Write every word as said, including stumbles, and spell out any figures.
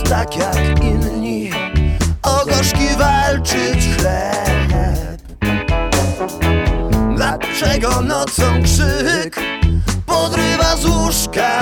tak jak inni o gorzki walczyć chleb? Dlaczego nocą krzyk podrywa z łóżka